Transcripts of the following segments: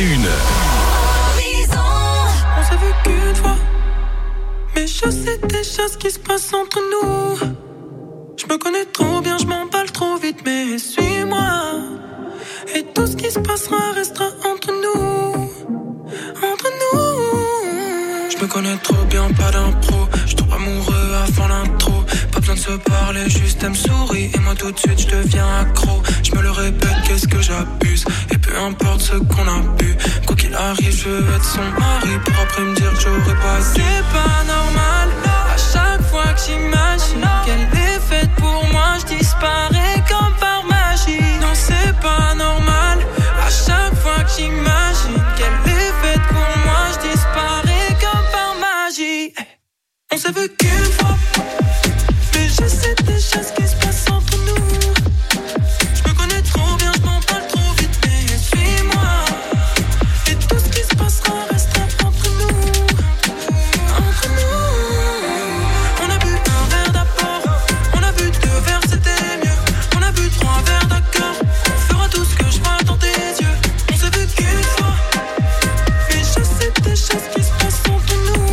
On s'est vu qu'une fois, mais je sais déjà ce qui se passe entre nous. Je me connais trop bien, je m'emballe trop vite, mais suis-moi. Et tout ce qui se passera restera entre nous. Entre nous. Je me connais trop bien, pas d'impro. Je tombe amoureux avant l'intro. Pas besoin de se parler, juste elle me sourit. Et moi tout de suite je deviens accro. Je me le répète, qu'est-ce que j'abuse. Et peu importe ce qu'on a bu, quoi qu'il arrive, je veux être son mari. Pour après me dire que j'aurais pas dû. C'est pas normal, à chaque fois que j'imagine qu'elle est faite pour moi, je disparais comme par magie. Non, c'est pas normal, à chaque fois que j'imagine qu'elle est faite pour moi, je disparais comme par magie. On s'est vu qu'une fois, mais je sais déjà ce qui se passe entre nous. Je me connais trop bien, je m'emballe trop vite, mais suis-moi. Et tout ce qui se passera restera entre nous. Entre nous. On a bu un verre d'abord, on a bu 2 verres, c'était mieux. On a bu 3 verres, d'accord. On fera tout ce que je vois dans tes yeux. On s'est vu qu'une fois, mais je sais déjà ce qui se passe entre nous.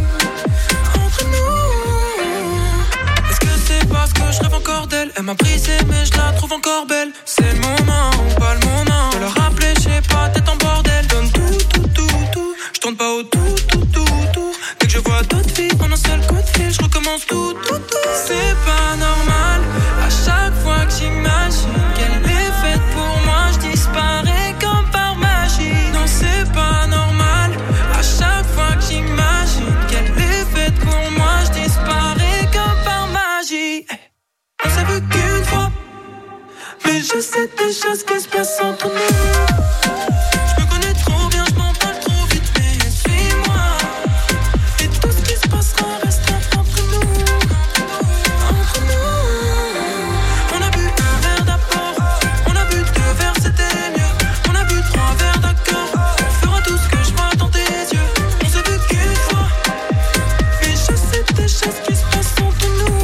Elle m'a brisé mais je la trouve encore belle. C'est le moment ou pas le moment de la rappeler, je sais pas, tête en bordel. Donne tout, je tourne pas au tout. Dès que je vois d'autres filles en un seul coup de fil, je recommence tout. C'est pas normal, à chaque fois que j'imagine qu'elle est faite pour moi, je disparais comme par magie. Non, c'est pas normal, à chaque fois que j'imagine qu'elle est faite pour moi, je disparais comme par magie. On s'est vu qu'une fois, mais je sais déjà ce qui se passe entre nous. Je me connais trop bien, je m'emballe trop vite, mais suis-moi. Et tout ce qui se passera restera entre nous. Entre nous. On a bu un verre d'abord, on a bu 2 verres, c'était mieux. On a bu 3 verres, d'accord. On fera tout ce que je vois dans tes yeux. On s'est vu qu'une fois, mais je sais déjà ce qui se passe entre nous.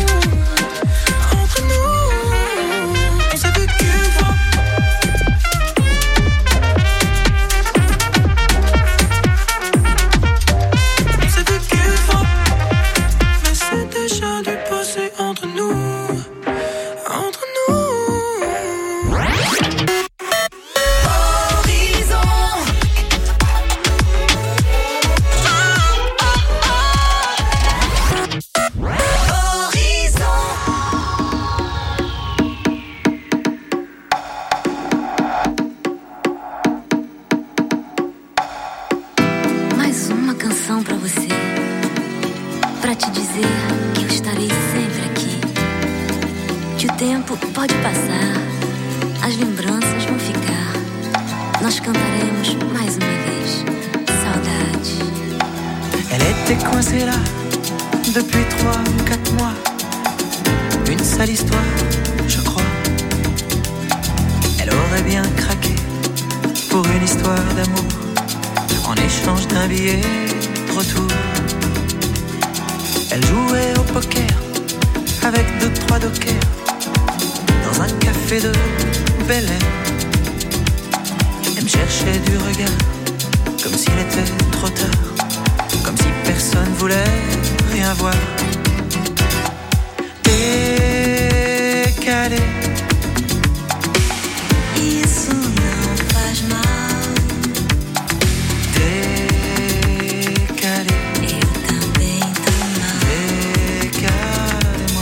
Pode passar, as lembranças vão ficar. Nós cantaremos mais uma vez. Saudade. Elle était coincée là depuis 3 ou 4 mois. Une sale histoire, je crois. Elle aurait bien craqué pour une histoire d'amour en échange d'un billet de retour. Elle jouait au poker avec 2-3 dockers dans un café de Bel Air. Elle me cherchait du regard, comme s'il était trop tard, comme si personne voulait rien voir. Décalé, isso não faz mal. Décalé, eu também tô mal. Décalé-moi.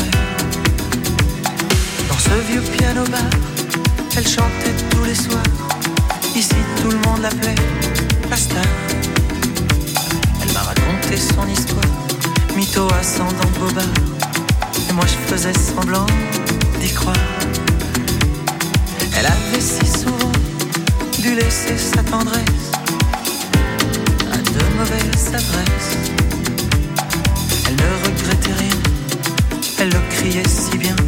Dans ce vieux piano-bar, elle chantait tous les soirs. Ici tout le monde l'appelait la star. Elle m'a raconté son histoire, mytho ascendant bobard. Et moi je faisais semblant d'y croire. Elle avait si souvent dû laisser sa tendresse à de mauvaises adresses. Elle ne regrettait rien, elle le criait si bien.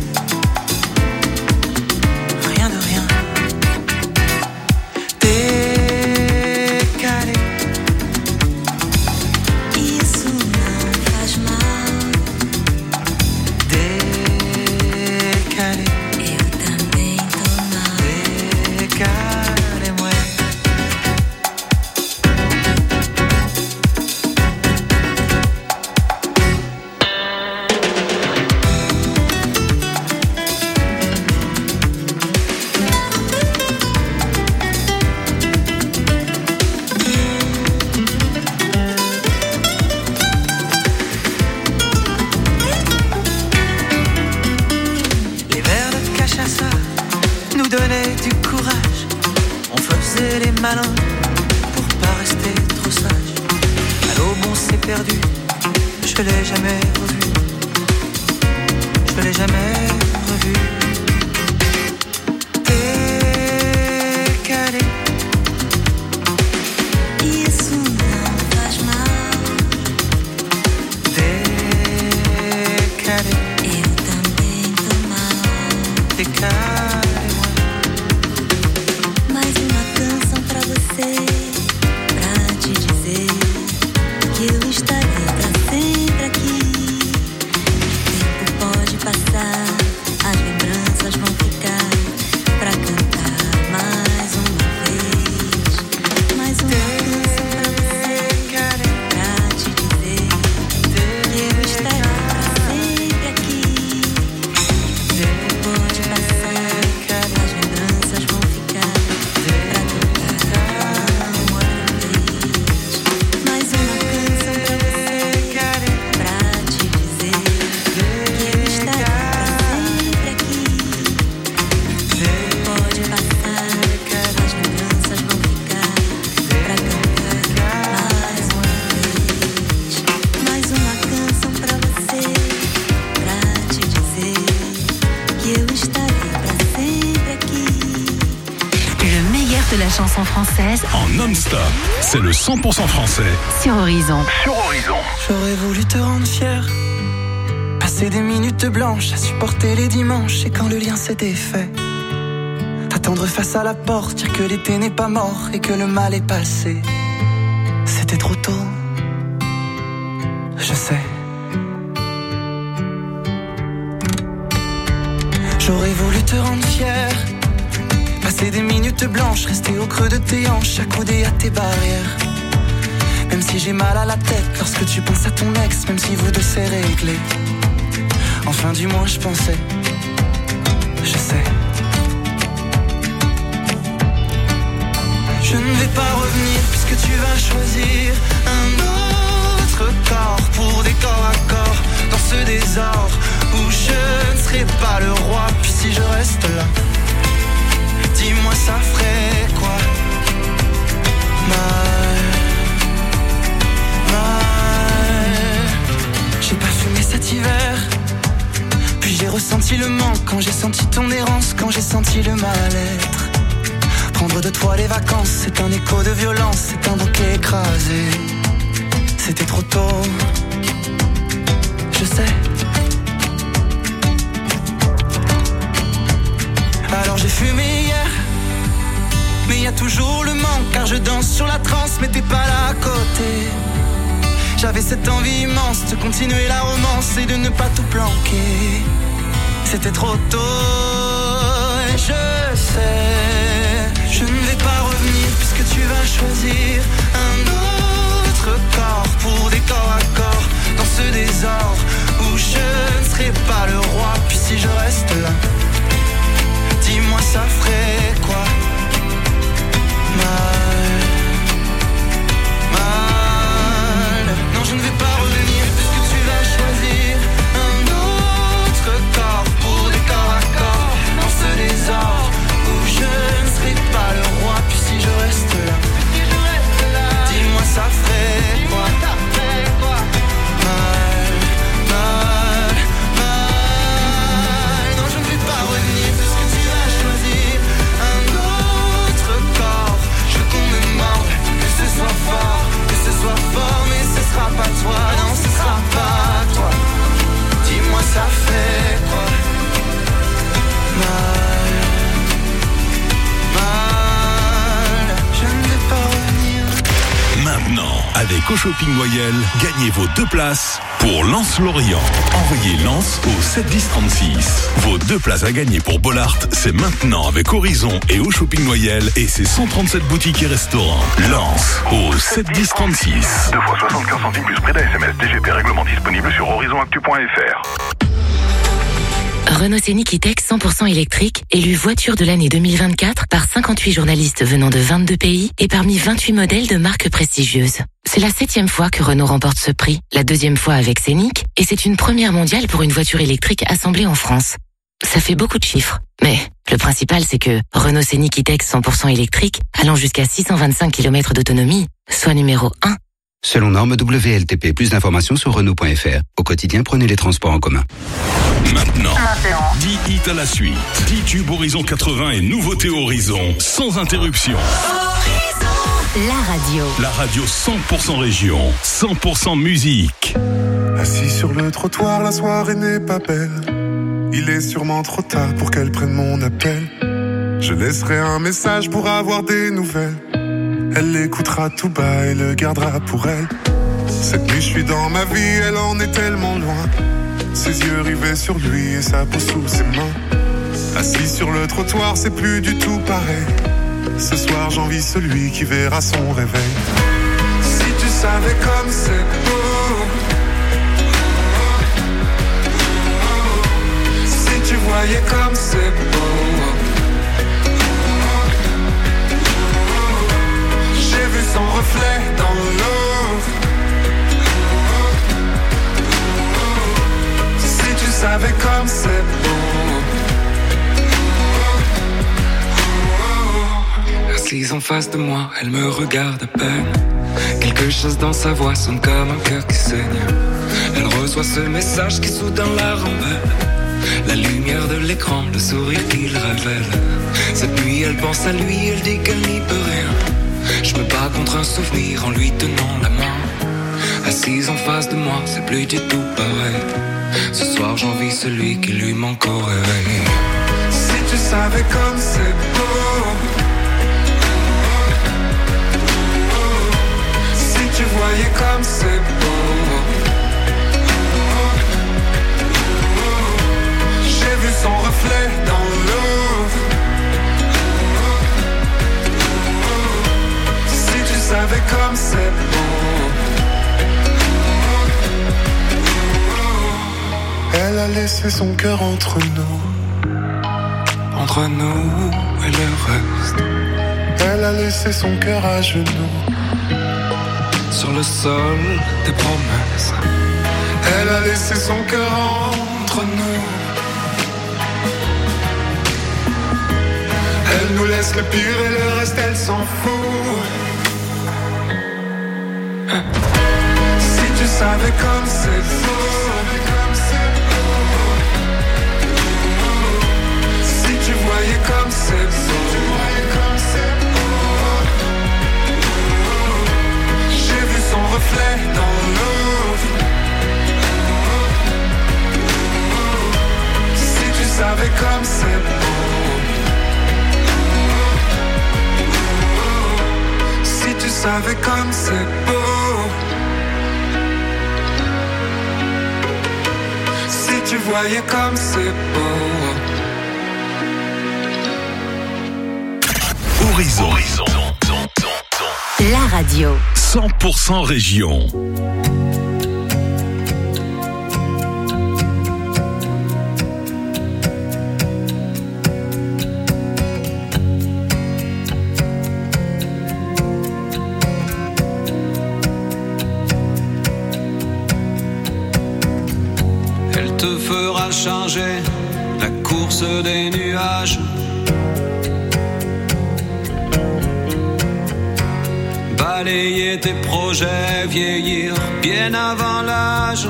Rien de rien. Décalé, Isso não faz mal. décalé, Eu também tô mal. décalé-moi. malin pour pas rester trop sage. À l'aube on s'est perdu, je l'ai jamais revu. Je l'ai jamais revu. Décalé. Isso não faz mal. Décalé. Eu também tô mal. Décalé-moi. Mais uma canção pra você, pra te dizer que eu estarei pra sempre aqui. O tempo pode passar, as lembranças vão ficar pra cantar mais uma vez. Mais uma canção pra você, pra te dizer que eu estarei pra sempre aqui. O tempo pode passar, as lembranças vão ficar pra cantar mais uma vez. Mais uma canção pra você, pra te dizer que eu estarei pra sempre aqui. Pode passar, as lembranças vão ficar pra cantar mais uma vez. Mais uma canção pra você, pra te dizer que eu estarei pra sempre aqui. Le meilleur de la chanson française En non-stop, c'est le 100% français sur Horizon. sur Horizon. J'aurais voulu te rendre fier, passer des minutes blanches à supporter les dimanches. Et quand le lien s'est défait, t'attendre face à la porte, dire que l'été n'est pas mort et que le mal est passé. C'était trop tôt, je sais. J'aurais voulu te rendre fier, passer des minutes blanches, rester au creux de tes hanches, accoudé à tes barrières. Même si j'ai mal à la tête lorsque tu penses à ton ex, même si vous deux c'est réglé. Enfin du moins je pensais, je sais. Je ne vais pas revenir puisque tu vas choisir un autre corps pour des corps à corps dans ce désordre où je ne serai pas le roi. Puis si je reste là, dis-moi ça ferait quoi? Mal, j'ai pas fumé cet hiver, puis j'ai ressenti le manque quand j'ai senti ton errance, quand j'ai senti le mal-être. Prendre de toi les vacances, c'est un écho de violence, c'est un bouquet écrasé. C'était trop tôt, je sais. Alors j'ai fumé hier, mais y a toujours le manque, car je danse sur la transe, mais t'es pas là à côté. J'avais cette envie immense de continuer la romance et de ne pas tout planquer. C'était trop tôt, et je sais. Je ne vais pas revenir puisque tu vas choisir un autre corps pour des corps à corps dans ce désordre où je ne serai pas le roi. Puis si je reste là, dis-moi ça ferait quoi? Mal, non je ne vais pas revenir puisque tu vas choisir un autre corps pour des corps à corps dans ce désordre où je ne serai pas le roi. Puis si je reste là, dis-moi ça ferait quoi? Mal, non je ne vais pas revenir puisque tu vas choisir un autre corps. Je veux qu'on me morde, que ce soit fort, mais ce sera pas toi, non ce sera pas toi. Dis-moi ça fait quoi? Mal, je ne vais pas revenir. Maintenant, avec Au Shopping Loyal, gagnez vos 2 places pour Lens-Lorient. Envoyez Lens au 71036. Vos 2 places à gagner pour Bollard, c'est maintenant avec Horizon et Au Shopping Loyal et ses 137 boutiques et restaurants. Lens au 71036. 2 fois 75 centimes plus prix d'ASMS DGP, règlement disponible sur horizonactu.fr. Renault Scénic E-Tech 100% électrique, élu voiture de l'année 2024 par 58 journalistes venant de 22 pays et parmi 28 modèles de marques prestigieuses. C'est la 7e fois que Renault remporte ce prix, la 2e fois avec Scénic, et c'est une première mondiale pour une voiture électrique assemblée en France. Ça fait beaucoup de chiffres. Mais le principal, c'est que Renault Scénic E-Tech 100% électrique, allant jusqu'à 625 km d'autonomie, soit numéro 1. Selon norme WLTP, plus d'informations sur Renault.fr. Au quotidien, prenez les transports en commun. Maintenant, 10 hits à la suite. 10 tubes Horizon 80 et nouveautés Horizon, sans interruption. La radio 100% région, 100% musique. Assis sur le trottoir, la soirée n'est pas belle. Il est sûrement trop tard pour qu'elle prenne mon appel. Je laisserai un message pour avoir des nouvelles. Elle l'écoutera tout bas et le gardera pour elle. Cette nuit je suis dans ma vie, elle en est tellement loin. Ses yeux rivés sur lui et sa peau sous ses mains. Assis sur le trottoir, c'est plus du tout pareil. Ce soir j'envie celui qui verra son réveil. Si tu savais comme c'est beau, si tu voyais comme c'est beau. J'ai vu son reflet dans l'eau. Si tu savais comme c'est beau. Assise en face de moi, elle me regarde à peine. Quelque chose dans sa voix sonne comme un cœur qui saigne. Elle reçoit ce message qui soudain la rembelle. La lumière de l'écran, le sourire qu'il révèle. Cette nuit elle pense à lui, elle dit qu'elle n'y peut rien. Je me bats contre un souvenir en lui tenant la main. Assise en face de moi, c'est plus du tout pareil. Ce soir j'envie celui qui lui manque au réveil. Si tu savais comme c'est beau, si tu voyais comme c'est beau. J'ai vu son reflet dans l'eau. Si tu savais comme c'est beau. Elle a laissé son cœur entre nous et le reste. Elle a laissé son cœur à genoux sur le sol des promesses. Elle a laissé son cœur entre nous. Elle nous laisse le pire et le reste elle s'en fout. Si tu savais comme c'est beau. Si tu voyais comme c'est beau. J'ai vu son reflet dans l'eau. Si tu savais comme c'est beau. Si tu savais comme c'est beau. Si tu voyais comme c'est beau. Horizon. La radio 100% région. Elle te fera changer la course des nuages. Balayer tes projets, vieillir bien avant l'âge.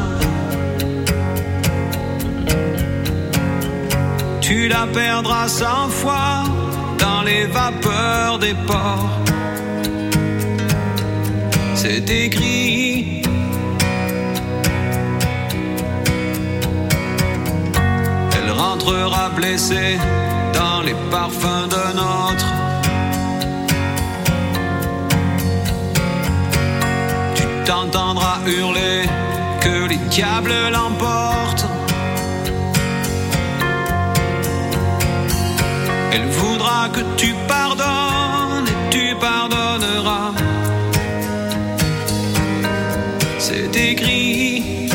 Tu la perdras 100 fois dans les vapeurs des ports. C'est écrit. Elle rentrera blessée dans les parfums d'un autre. T'entendras hurler que les diables l'emportent. Elle voudra que tu pardonnes et tu pardonneras. C'est écrit.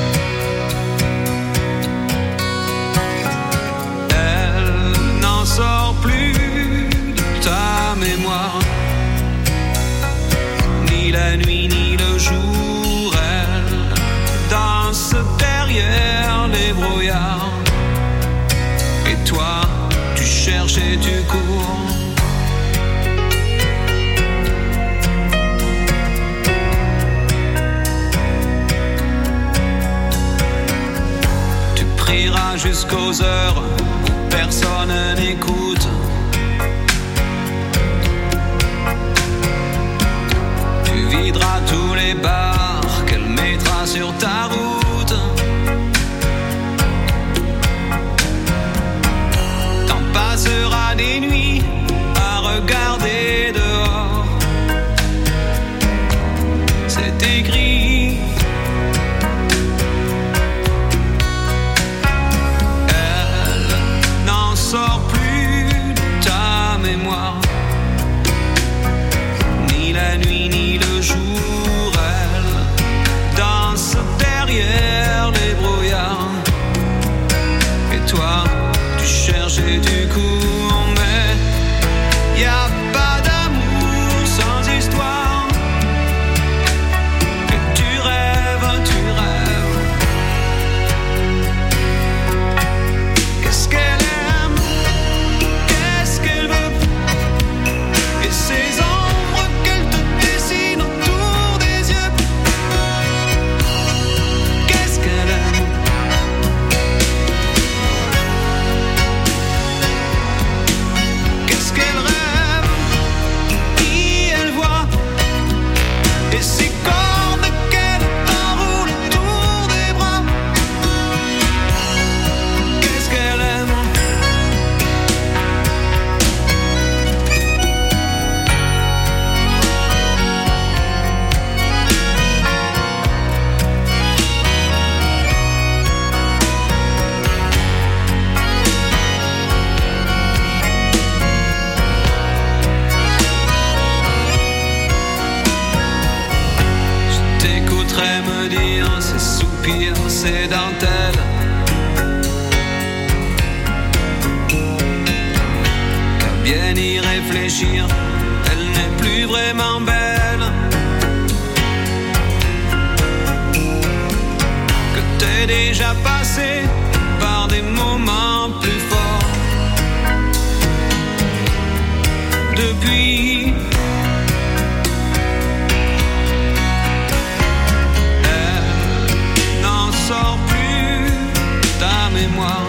Elle n'en sort plus de ta mémoire. Ni la nuit ni le jour, elle danse derrière les brouillards. ira jusqu'aux heures où personne n'écoute. Tu videras tous les bars qu'elle mettra sur ta route. T'en passeras des nuits à regarder dehors. C'est écrit. Elle n'en sort plus de ta mémoire. Ni la nuit ni le jour, elle danse derrière les brouillards. Et toi, tu cherches et tu cours, mais y a pas d'amour sans histoire. Et tu rêves, tu rêves. Qu'est-ce qu'elle aime, qu'est-ce qu'elle veut, et ces ombres qu'elle te dessine autour des yeux. Qu'est-ce qu'elle aime, qu'est-ce qu'elle rêve, qui elle voit, et ces cordes qu'elle t'enroule autour des bras. Qu'est-ce qu'elle aime. Je t'écouterais me dire ces soupirs, ces dentelles, qu'à bien y réfléchir, elle n'est plus vraiment belle. Que t'es déjà passé par des moments plus forts. Depuis, elle n'en sort plus ta mémoire.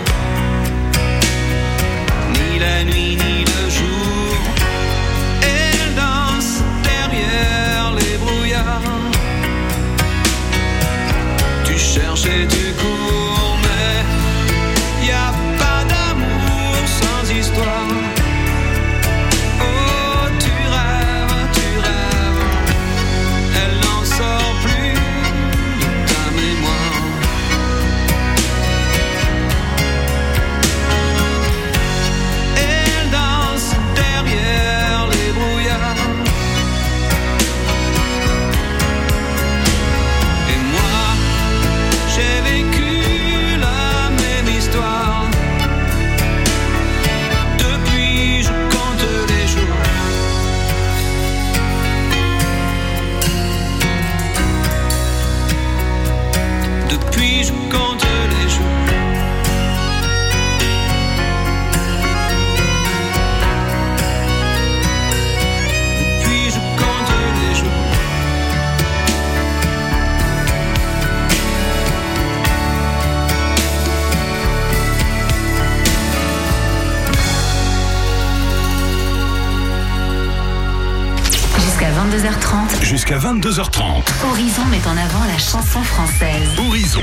Ni la nuit ni le jour, elle danse derrière les brouillards. Tu cherches et tu cours, mais y a pas d'amour sans histoire. Oh, tu rêves, elle n'en sort plus de ta mémoire. Elle danse derrière les brouillards. Et moi, j'ai vécu la même histoire. Depuis, je compte les jours. Depuis, je compte les jours. Depuis, je compte les jours. Jusqu'à 22h30, Jusqu'à 22h30. Horizon met en avant la chanson française. Horizon.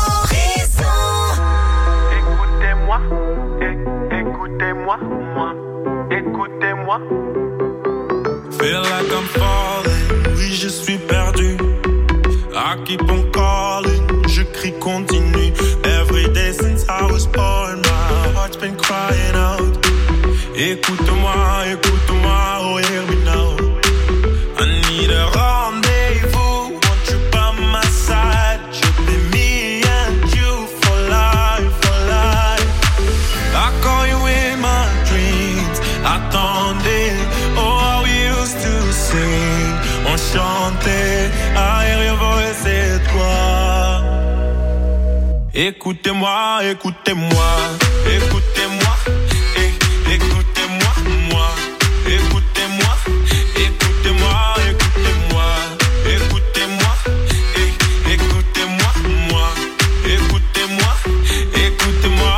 Écoutez-moi, écoutez-moi, moi, écoutez-moi. Feel like I'm falling, oui je suis perdu. I keep on calling, je crie continue. Every day since I was born, my heart's been crying out. Écoute-moi, écoute-moi, oh hear me now. I need a rendezvous, want you by my side. Should be me and you for life, for life. I call you in my dreams, attendez. Oh, how we used to sing, on chantait. I hear your voice, c'est toi. Écoutez-moi, écoutez-moi, écoutez-moi, écoutez-moi, moi, écoutez-moi, écoutez-moi, écoutez-moi, écoutez-moi, écoutez-moi, moi, écoutez-moi, écoutez-moi.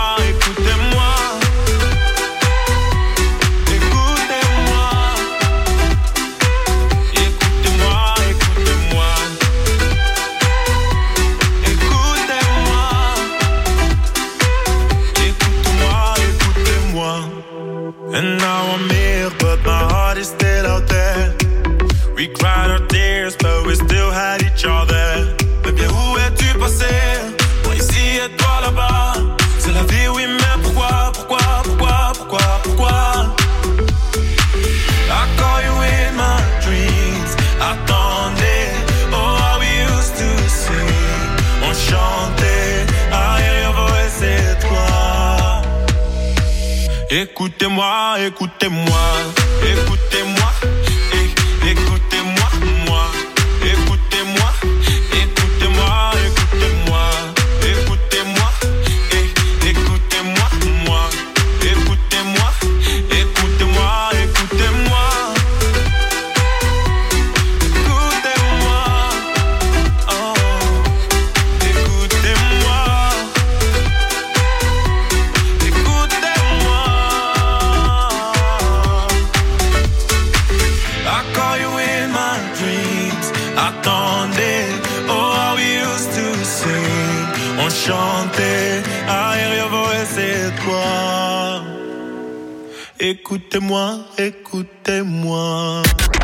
Écoutez-moi, écoutez-moi, écoutez-moi, écoutez-moi, moi. Écoutez-moi, écoutez-moi, écoutez-moi, écoutez-moi, écoutez-moi, moi. Écoutez-moi, écoutez-moi, écoutez-moi. Écoutez-moi, oh, écoutez-moi. Écoutez-moi. I call you in my dreams. Attendez, oh how we used to sing. On chantait, I hear your voice et toi. Écoutez-moi, écoutez-moi.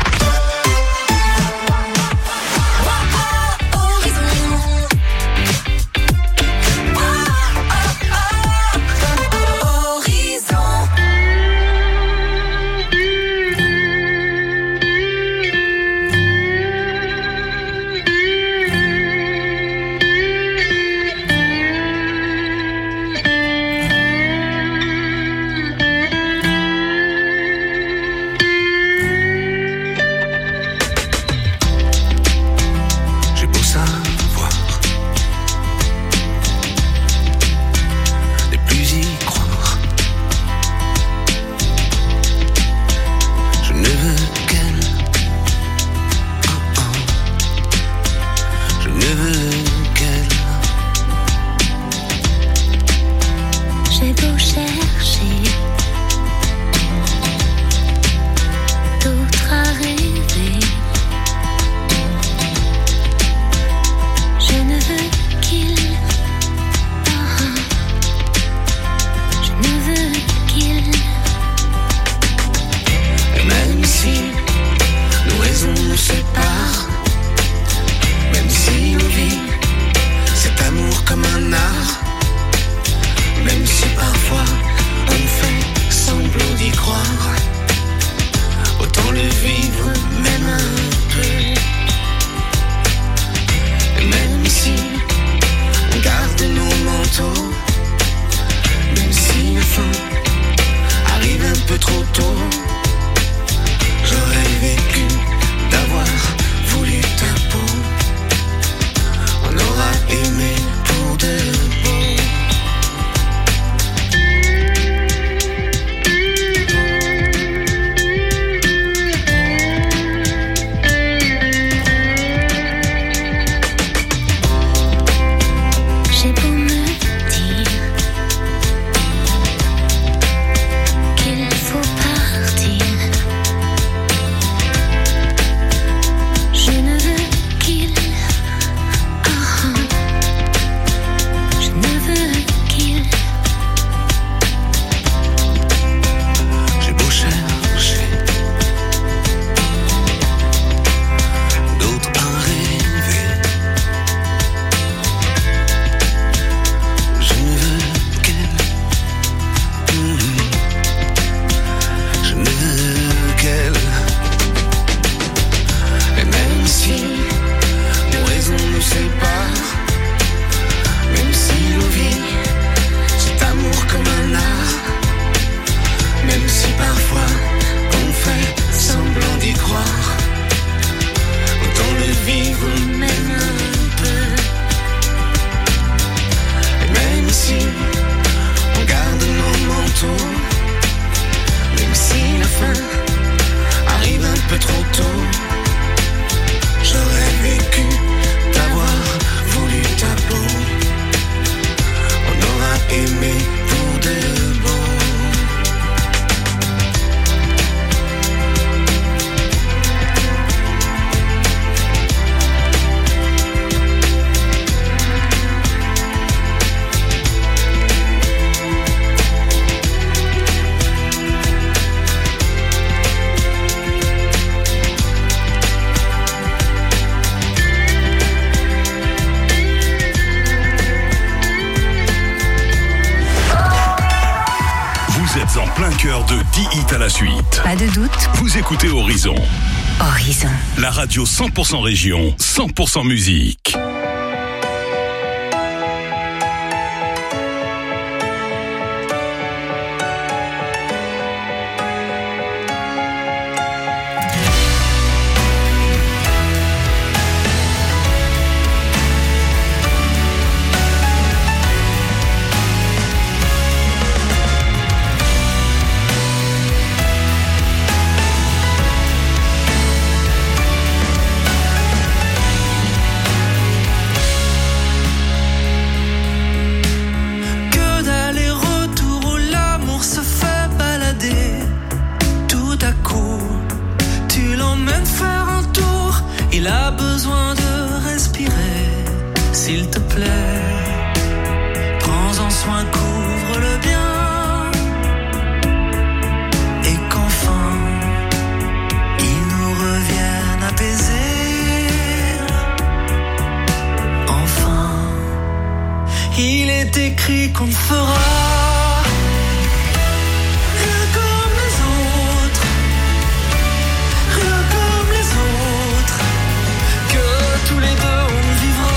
J'ai beau savoir ne plus y croire. Je ne veux qu'elle. Oh, oh. Je ne veux qu'elle. J'ai beau chercher d'autres à rêver, je ne veux qu'il. Je ne veux qu'il. Et même si nos raisons nous séparent, même si on vit cet amour comme un art, même si parfois on fait semblant d'y croire, autant le vivre même un peu. Et même si on garde nos manteaux, même si la fin arrive un peu trop tôt, j'aurais vécu d'avoir voulu ta peau. On aura aimé pour de bon. J'ai beau me dire qu'il faut partir, je ne veux qu'il. Je ne veux qu'il. J'ai beau chercher d'autres à rêver, je ne veux qu'elle. Je ne veux qu'elle. Et même si nos raisons nous séparent, même si l'on vit cet amour comme un art, même si parfois on fait semblant d'y croire, autant le vivre même un peu. Et même si on garde nos manteaux, même si la fin arrive un peu trop tôt, j'aurais vécu d'avoir voulu ta peau. On aura aimé pour de bon. Vous êtes en plein cœur de 10 hits à la suite. Pas de doute. Vous écoutez Horizon. Horizon. La radio 100% région, 100% musique. s'il te plaît, prends-en soin, couvre-le bien, et qu'enfin il nous revienne apaisés. Enfin, il est écrit qu'on ne fera rien comme les autres, rien comme les autres, que tous les deux on vivra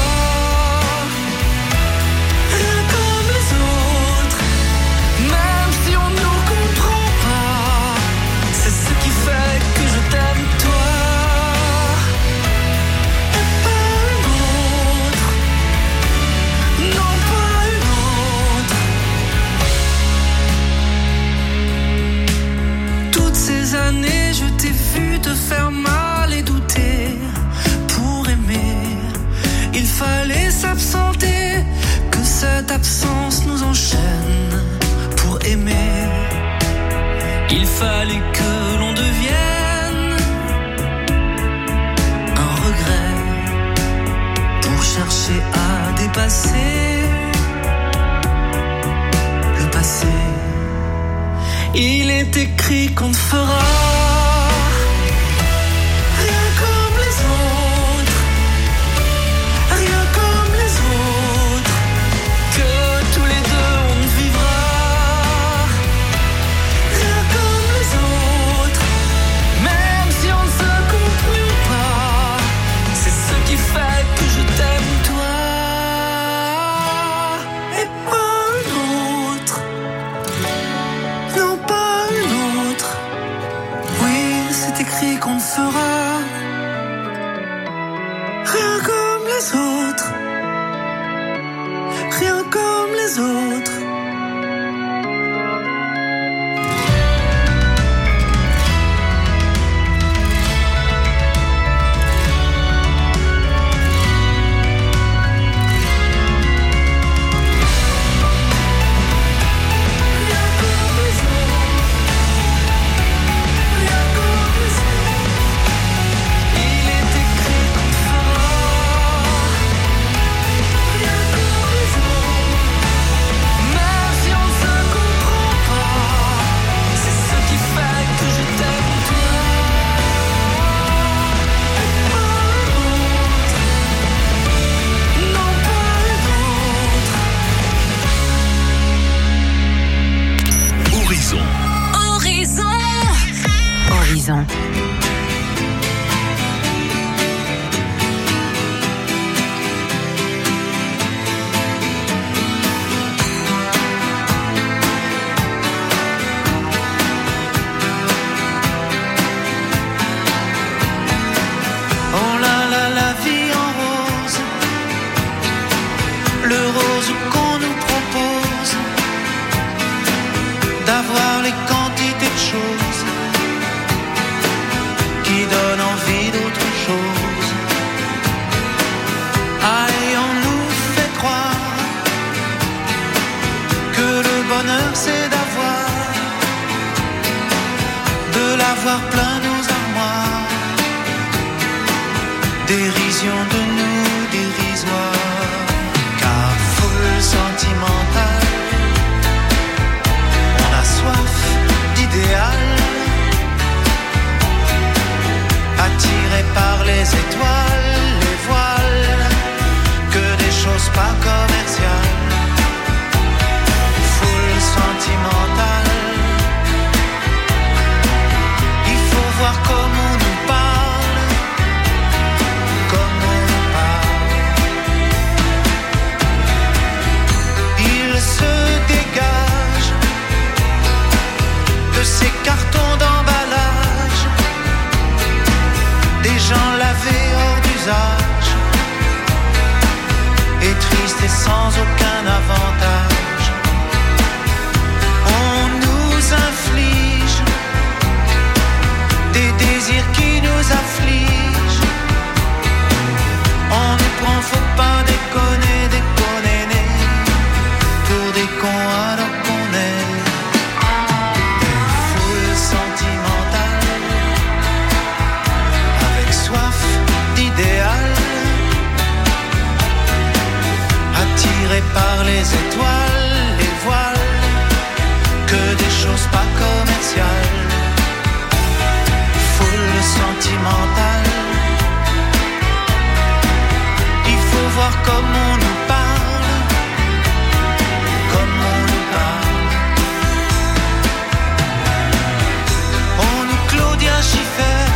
rien comme les autres, même si on ne nous comprend pas. C'est ce qui fait que je t'aime toi, et pas une autre, non pas une autre. Toutes ces années je t'ai vu te faire mal et douter. Pour aimer, il fallait s'absenter, que cette absence nous enchaîne. Pour aimer, il fallait que l'on devienne un regret, pour chercher à dépasser le passé. Il est écrit qu'on ne fera rien comme les autres, rien comme les autres, que tous les deux on ne vivra rien comme les autres, même si on ne se comprend pas. C'est ce qui fait que je t'aime toi, et pas une autre, non pas une autre. Oui, c'est écrit qu'on ne fera rien comme les autres, rien comme les autres. Il est écrit qu'on fera rien comme les autres, même si on ne se comprend pas. C'est ce qui fait que je t'aime toi, et pas une autre, non pas une autre. Horizon. Horizon. Horizon. Oh là là, la vie en rose, le rose qu'on nous propose, d'avoir les quantités de choses qui donnent envie d'autre chose. Ah, et on nous fait croire que le bonheur c'est de l'avoir plein nos armoires. Dérision de nous, dérisoire, car foule sentimentale, on a soif d'idéal, attiré par les étoiles, les voiles, que des choses pas commerciales. Foule sentimentale, il faut voir comment on nous parle, comment on nous parle. Il se dégage de ces cartons d'emballage, des gens lavés hors d'usage, et tristes et sans aucun avantage. On nous inflige des désirs qui nous affligent. On nous prend, faut pas déconner, déconner, pour des cons alors qu'on est des foules sentimentales, avec soif d'idéal, par les étoiles, les voiles, que des choses pas commerciales, foule sentimentale. Il faut voir comme on nous parle, comme on nous parle. On nous Claudia Schiffer,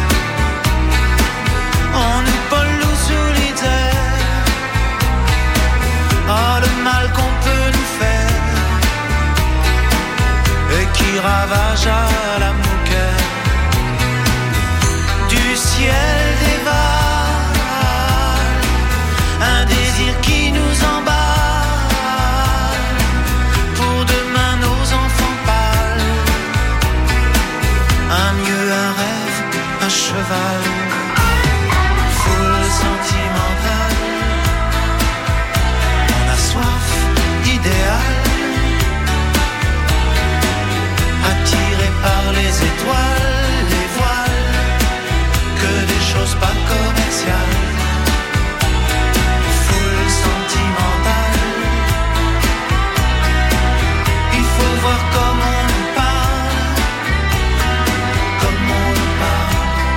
on nous Paul Solitaire. Ah, le mal qu'on peut nous faire et qui ravage à la mouquette du ciel dévale, un désir qui nous emballe, pour demain nos enfants pâles, un mieux, un rêve, un cheval, foule sentimentale. On a soif d'idéal, attiré par les étoiles, les voiles, que des choses pas commerciales, foule sentimentale. Il faut voir comment on nous parle, comment on nous parle.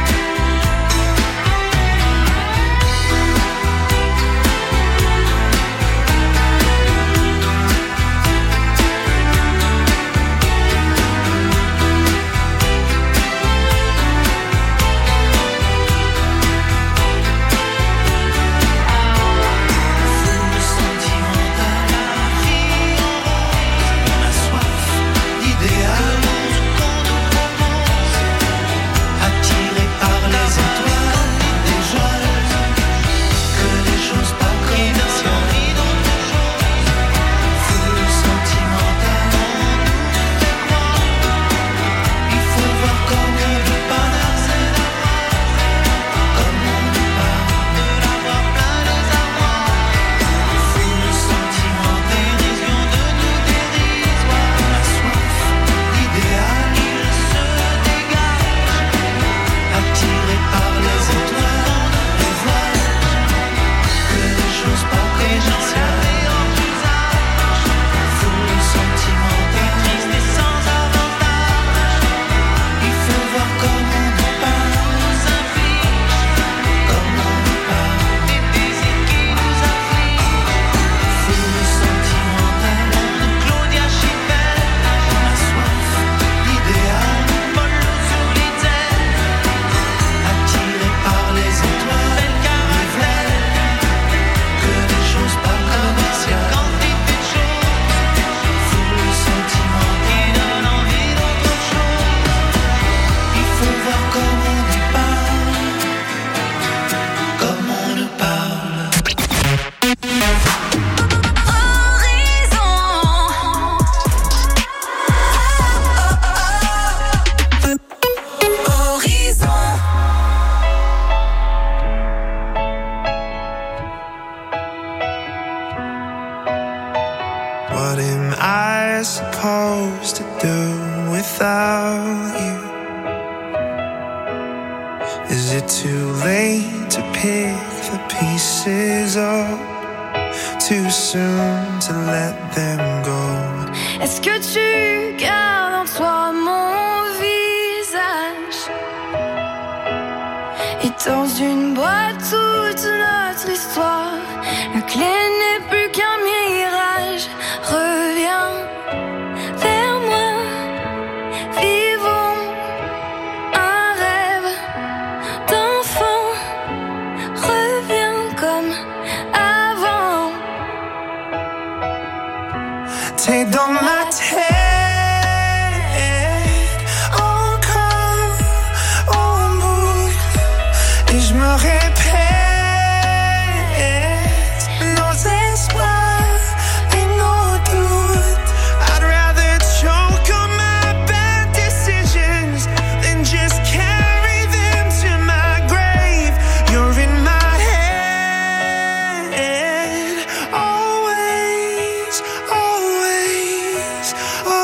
What am I supposed to do without you? Is it too late to pick the pieces up? Too soon to let them go? Est-ce que tu gardes en toi mon visage? Et dans une boîte toute notre histoire, la clé n'est plus qu'un mirage. Reviens vers moi, vivons un rêve d'enfant. Reviens comme avant. T'es dans ma tête encore en boucle, et je me répète nos espoirs et nos doutes. I'd rather choke on my bad decisions than just carry them to my grave. You're in my head always, always, always.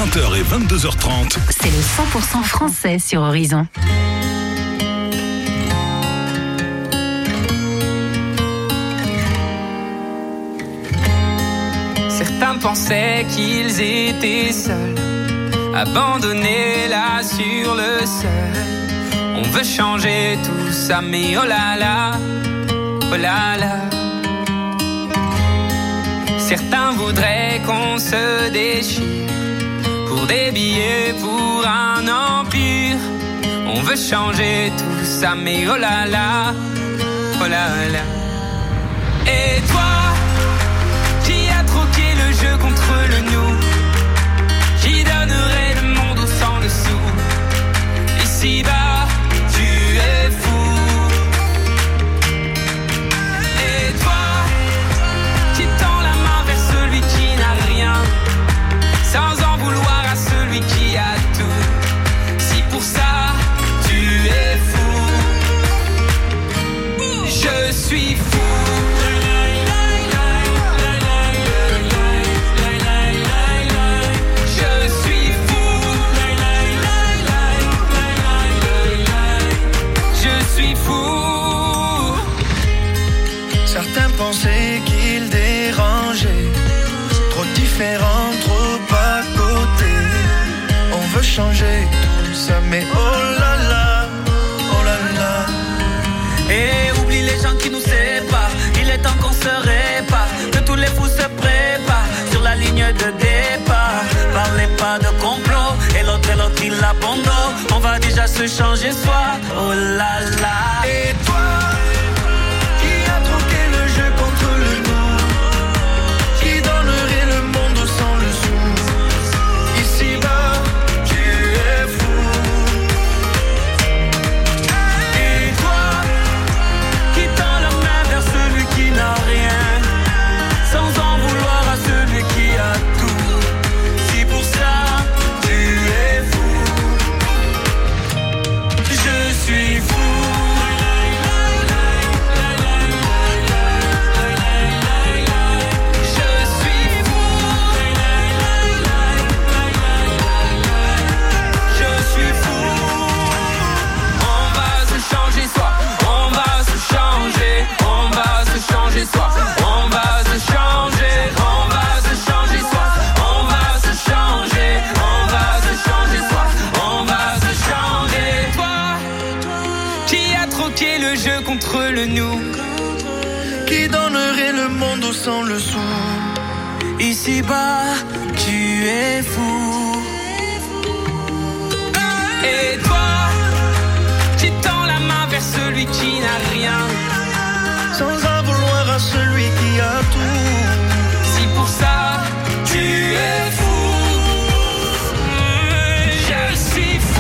20h et 22h30. C'est le 100% français sur Horizon. Certains pensaient qu'ils étaient seuls, abandonnés là sur le sol. On veut changer tout ça, mais oh là là, oh là là. Certains voudraient qu'on se déchire pour des billets, pour un empire. On veut changer tout ça, mais oh là là, oh là là. Et toi, qui a troqué le jeu contre le nous, qui donnerait le monde au sang dessous. Ici-bas, tu es fou. Et toi, qui tend la main vers celui qui n'a rien, sans en vouloir à celui qui a tout. Si pour ça, tu es fou, je suis fou. Certains pensaient qu'ils dérangeaient, trop différents, trop à côté. On veut changer tout ça, mais oh là là, oh là là. Et oublie les gens qui nous séparent, il est temps qu'on se répare, que tous les fous se préparent sur la ligne de départ. Parlez pas de complot, et l'autre il abandonne. On va déjà se changer soi, oh là là. Et toi, contre le nous, qui donnerait le monde sans le sou. Ici-bas, tu es fou. Et toi, qui tend la main vers celui qui n'a rien, sans en vouloir à celui qui a tout. Si pour ça, tu es fou, je suis fou. Contre le nous, qui donnerait le monde sans le sou. Ici-bas, tu es fou. Et toi, qui tends la main vers celui qui n'a rien, sans en vouloir à celui qui a tout. Si pour ça, tu es fou, je suis fou.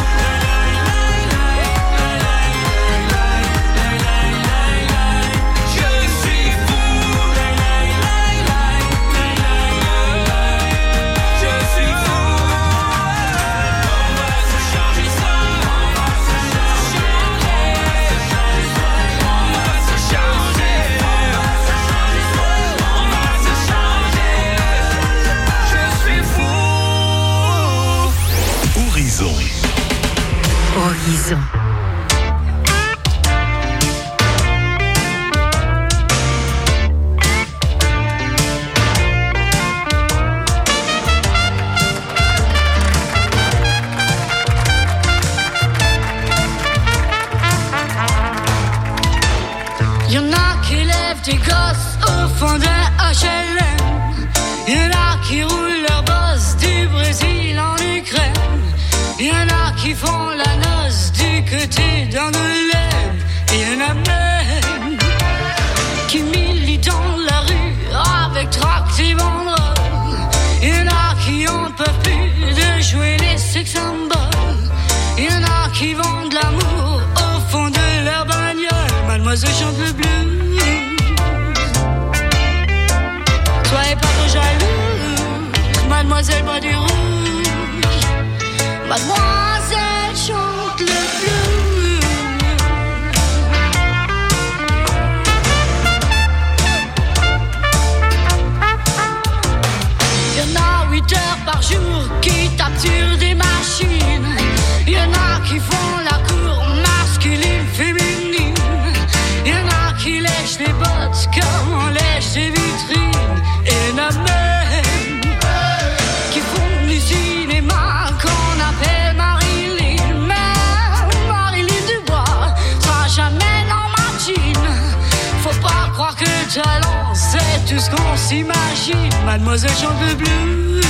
Horizon. Y'en a qui lèvent des gosses au fond d'un HLM. Y'en a qui roulent leur boss du Brésil en Ukraine. Y'en a qui font la noce du côté d'Angoulême. Y'en a même qui militent dans la rue avec tract et banderoles. Y'en a qui en peuvent plus de jouer les sex symboles. Y'en a qui vendent l'amour au fond de leur bagnole. Mademoiselle chante le blues. Soyez pas trop jalouse, mademoiselle boit du rouge. Mademoiselle chante le blues. Y'en a 8 heures par jour qui tapent sur des machines. Il y en a qui font la cour masculine, féminine. Il y en a qui lèchent les bottes comme on lèche des vitrines. Et il y en a même qui font du cinéma qu'on appelle Marilyn. Mais Marilyn Dubois sera jamais dans ma jean. Faut pas croire que le talent c'est tout ce qu'on s'imagine. Mademoiselle chante le blues.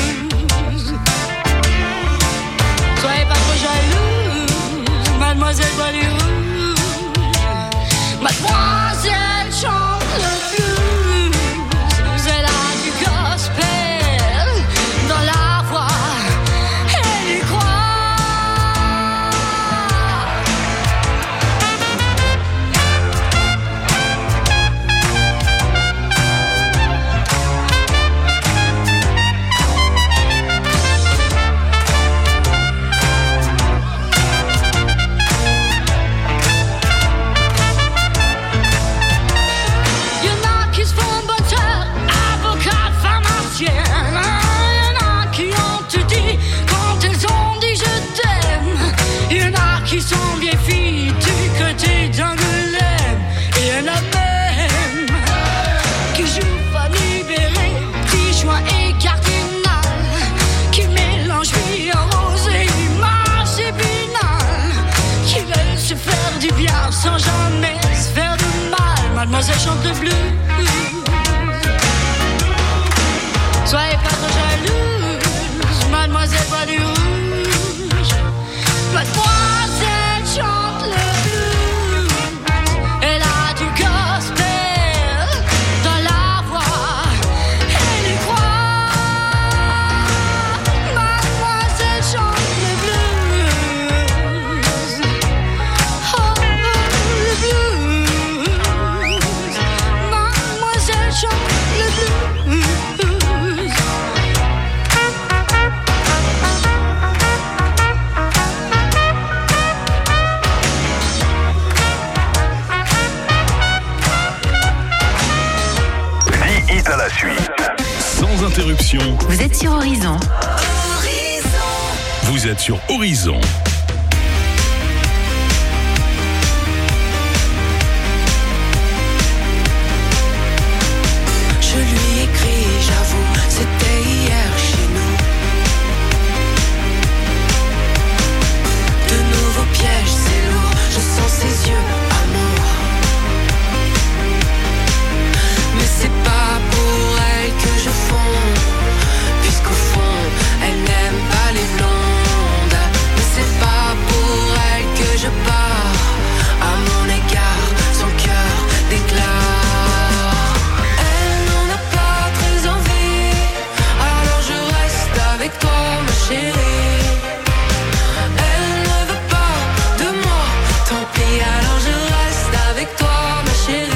Soyez pas trop jalouse, mademoiselle boit du rouge. Mademoiselle chante le blues. Elle a du gospel dans la voix. Elle y croit. Qui sont vieilles filles du côté d'Angoulême. Et y'en a même qui jouent pas libéré, qui joint et cardinal, qui mélangent vie en rose et image épinal, qui veulent se faire du bien sans jamais se faire de mal. Mademoiselle chante le blues. Soyez pas trop jalouse, mademoiselle boit du rouge. Mademoiselle chante le blues. Elle a du gospel dans la voix. Elle y croit. Mademoiselle chante le blues. Oh, le blues. Mademoiselle chante le blues. À la suite. Sans interruption. Vous êtes sur Horizon. Vous êtes sur Horizon. Je lui écris, j'avoue, c'était hier chez nous. De nouveaux pièges, c'est lourd, je sens ses yeux, amour. Mais c'est pas pour elle que je fonds, puisqu'au fond, elle n'aime pas les blondes. Mais c'est pas pour elle que je pars, à mon égard, son cœur déclare. Elle n'en a pas très envie, alors je reste avec toi, ma chérie. Elle ne veut pas de moi, tant pis, alors je reste avec toi, ma chérie.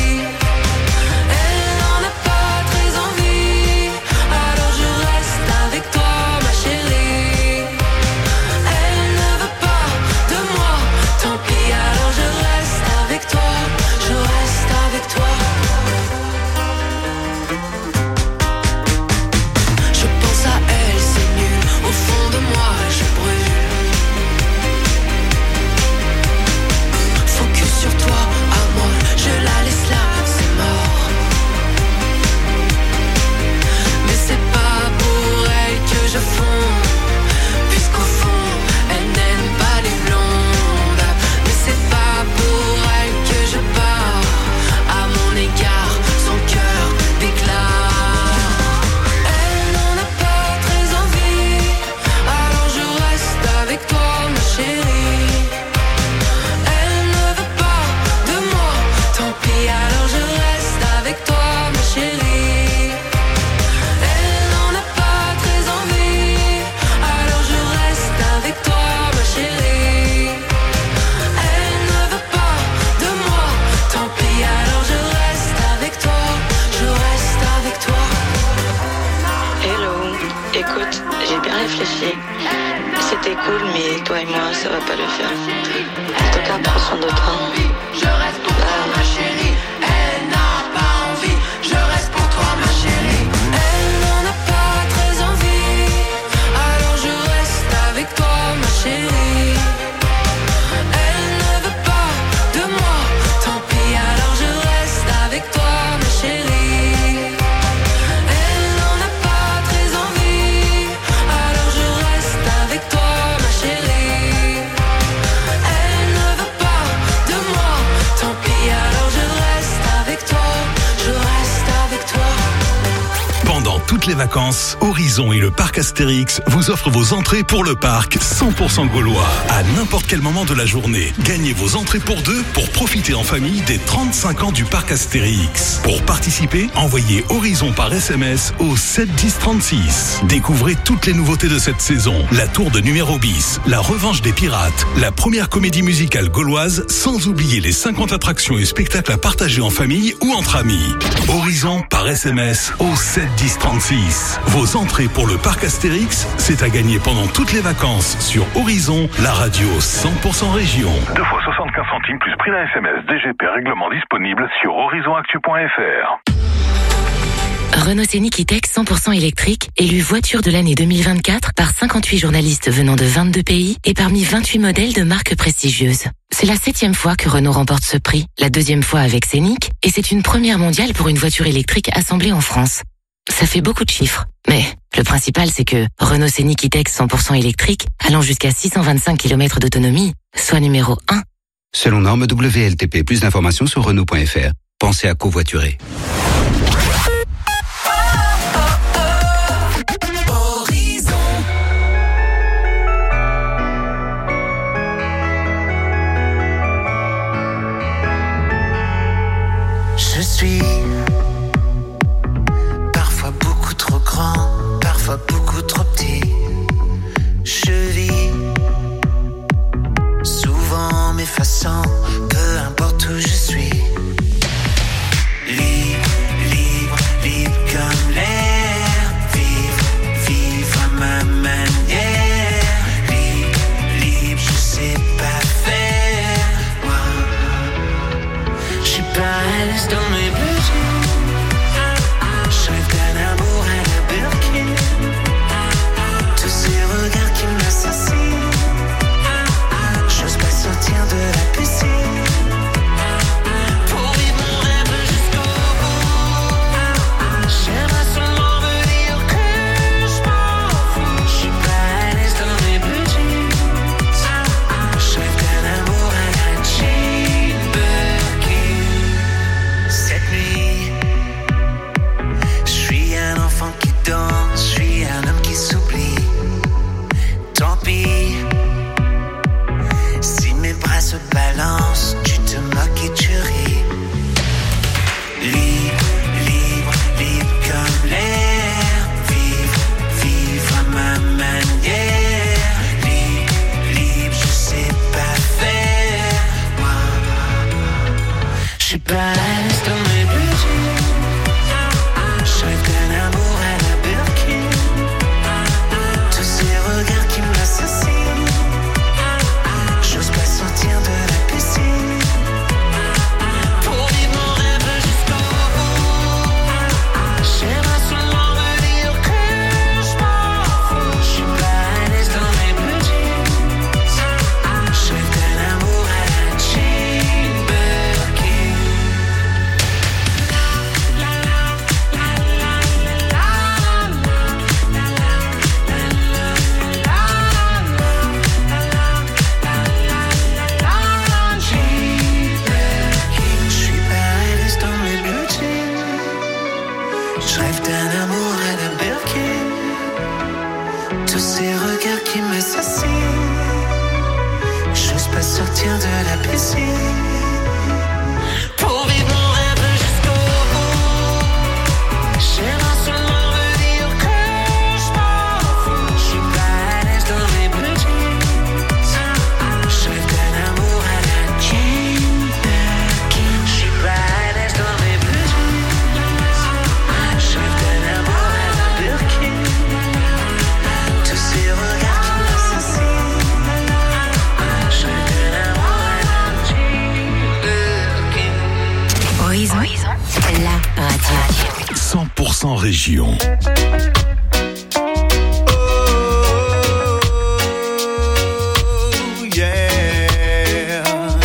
C'était cool, mais toi et moi, ça va pas le faire. En tout cas, prends soin de toi. Je reste pour toi, ma chérie. Elle n'a pas envie. Je reste pour toi, ma chérie. Elle n'en a pas très envie. vacances, Horizon et le parc Astérix vous offrent vos entrées pour le parc 100% gaulois. À n'importe quel moment de la journée, gagnez vos entrées pour deux pour profiter en famille des 35 ans du parc Astérix. Pour participer, envoyez Horizon par SMS au 7 10 36. Découvrez toutes les nouveautés de cette saison. La tour de numéro bis, la revanche des pirates, la première comédie musicale gauloise, sans oublier les 50 attractions et spectacles à partager en famille ou entre amis. Horizon par SMS au 7 10 36. Vos entrées pour le parc Astérix, c'est à gagner pendant toutes les vacances sur Horizon, la radio 100% région. 2 fois 75 centimes plus prix d'un SMS DGP règlement disponible sur horizonactu.fr. Renault Scénic E-Tech 100% électrique, élu voiture de l'année 2024 par 58 journalistes venant de 22 pays et parmi 28 modèles de marques prestigieuses. C'est la 7e fois que Renault remporte ce prix, la 2e fois avec Scénic, et c'est une première mondiale pour une voiture électrique assemblée en France. Ça fait beaucoup de chiffres, mais le principal c'est que Renault Scénic E-Tech 100% électrique, allant jusqu'à 625 km d'autonomie, soit numéro 1. Selon norme WLTP, plus d'informations sur Renault.fr. Pensez à covoiturer. Je suis parfois beaucoup trop grand, parfois beaucoup trop petit. Je vis souvent m'effaçant, peu importe où je suis. Libre, libre, libre comme l'air. Vivre, vivre à ma manière. Libre, libre, je sais pas faire. Moi, je suis pas à l'aise dans mes besoins. Je rêve d'un amour à la Birkin. Tous ces regards qui m'assassinent. J'ose pas sortir de la piscine. Pour vivre mon rêve jusqu'au bout. J'aimerais seulement me dire que je m'en fous. Je suis pas à l'aise dans mes petits. Je rêve d'un amour à la Jane Birkin. Cette nuit, je suis un enfant qui danse, je suis un homme qui s'oublie. Tant pis, si mes bras se balancent, tu te moques et tu ris. Libre, libre, libre comme l'air. Vivre, vivre à ma manière. Libre, libre, je sais pas faire. Moi, je suis pas à l'aise dans mes petits. Je rêve d'un amour à la Birkin. Tous ces regards qui m'assassinent. J'ose pas sortir de la piscine. Pour vivre mon rêve jusqu'au bout. J'aimerais seulement me dire que je m'en fous. Je suis pas à l'aise dans mes petits. Je rêve d'un amour à la Jane Birkin. Je suis pas à l'aise dans mes petits. Je rêve d'un amour à la Birkin. Tous ces regards qui m'assassinent. J'ose pas sortir de la piscine. Pour vivre mon rêve jusqu'au bout. J'aimerais seulement me dire que je m'en fous. Je suis pas à l'aise dans mes petits. Je rêve d'un amour à la Jane Birkin. Je suis pas à l'aise dans mes petits. Je rêve d'un amour à la Birkin. Tous ces regards qui m'assassinent. Je rêve d'un amour à la Jane Birkin. Horizon, la radio. 100% région. Yeah.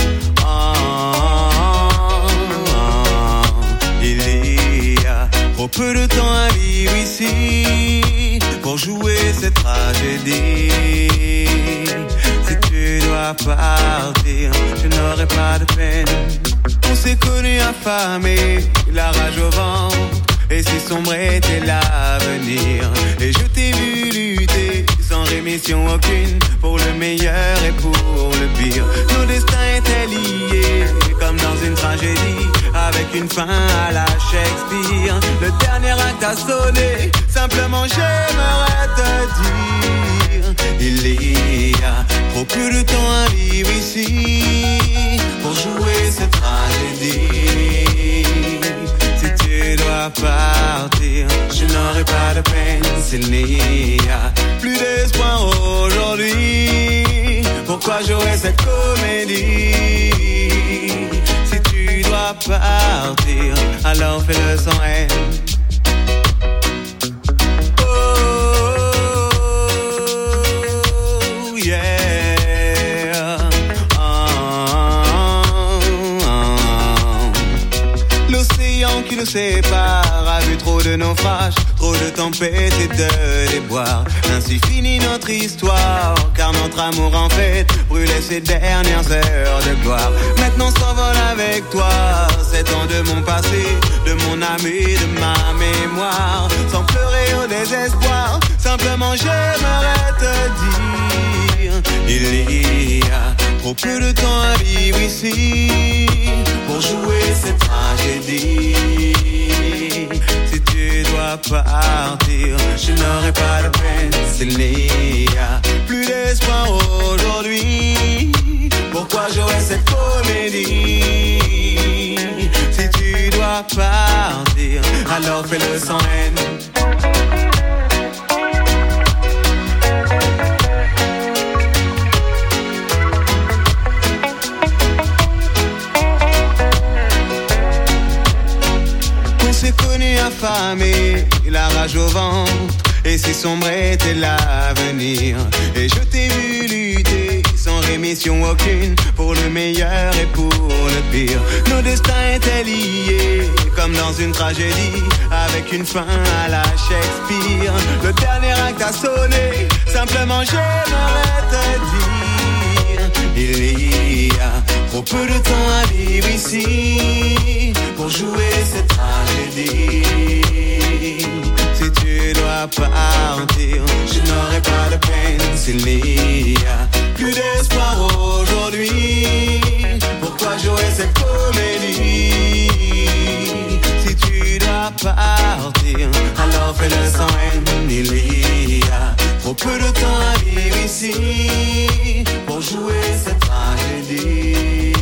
Il y a trop peu de temps à vivre ici pour jouer cette tragédie. Si tu dois partir, je n'aurai pas de peine. On s'est connus affamés, la rage au ventre et si sombre était l'avenir. Et je t'ai vu lutter sans rémission aucune, pour le meilleur et pour le pire. Nos destins étaient liés comme dans une tragédie, avec une fin à la Shakespeare. Le dernier acte a sonné, simplement j'aimerais te dire, il y a trop peu de temps à vivre ici pour jouer cette tragédie. Si tu dois partir, je n'aurai pas de peine s'il n'y a plus d'espoir aujourd'hui. Pourquoi jouer cette comédie? Si tu dois partir, alors fais-le sans haine. Qui nous sépare a vu trop de naufrages, trop de tempêtes et de déboires. Ainsi finit notre histoire, car notre amour en fait brûlait ses dernières heures de gloire. Maintenant s'envole avec toi ces temps de mon passé, de mon âme et de ma mémoire. Sans pleurer au désespoir, simplement j'aimerais te dire, il y a trop peu de temps à vivre ici pour jouer cette tragédie. Si tu dois partir, je n'aurai pas de peine s'il n'y a plus d'espoir aujourd'hui. Pourquoi jouer cette comédie? Si tu dois partir, alors fais-le sans haine. Affamé, la rage au ventre, et si sombre était l'avenir. Et je t'ai vu lutter sans rémission aucune, pour le meilleur et pour le pire. Nos destins étaient liés comme dans une tragédie, avec une fin à la Shakespeare. Le dernier acte a sonné, simplement j'aimerais te dire, il y a trop peu de temps à vivre ici pour jouer cette tragédie. Si tu dois partir, je n'aurai pas de peine s'il n'y a plus d'espoir aujourd'hui. Pourquoi jouer cette comédie? Si tu dois partir, alors fais-le sans haine. Il y a trop peu de temps à vivre ici pour jouer cette tragédie.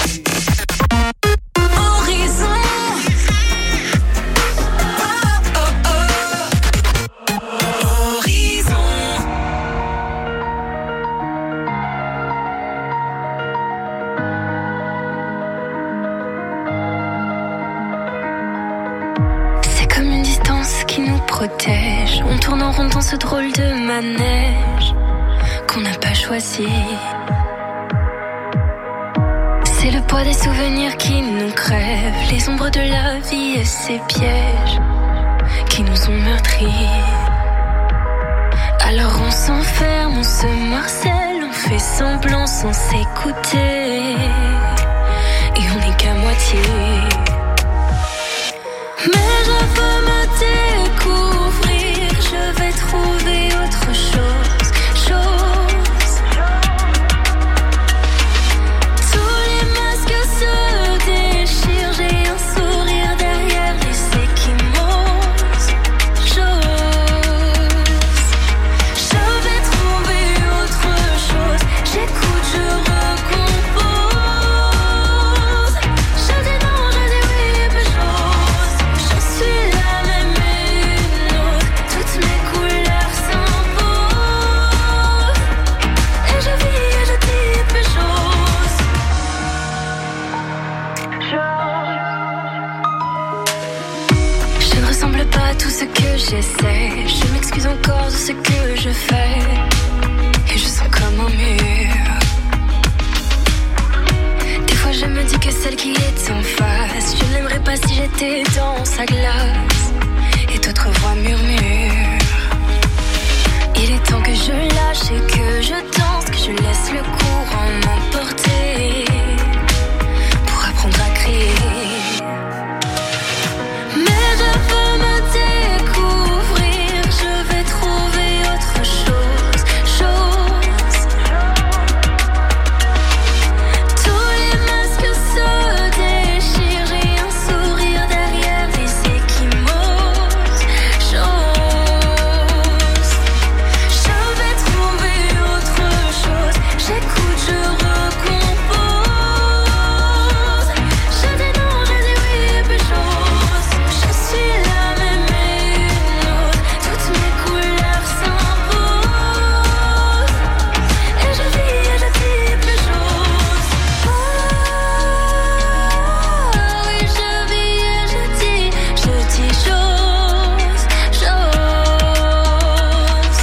Protège. On tourne en rond dans ce drôle de manège qu'on n'a pas choisi. C'est le poids des souvenirs qui nous crèvent, les ombres de la vie et ses pièges qui nous ont meurtris. Alors on s'enferme, on se marcelle, on fait semblant sans s'écouter, et on n'est qu'à moitié. Mais je veux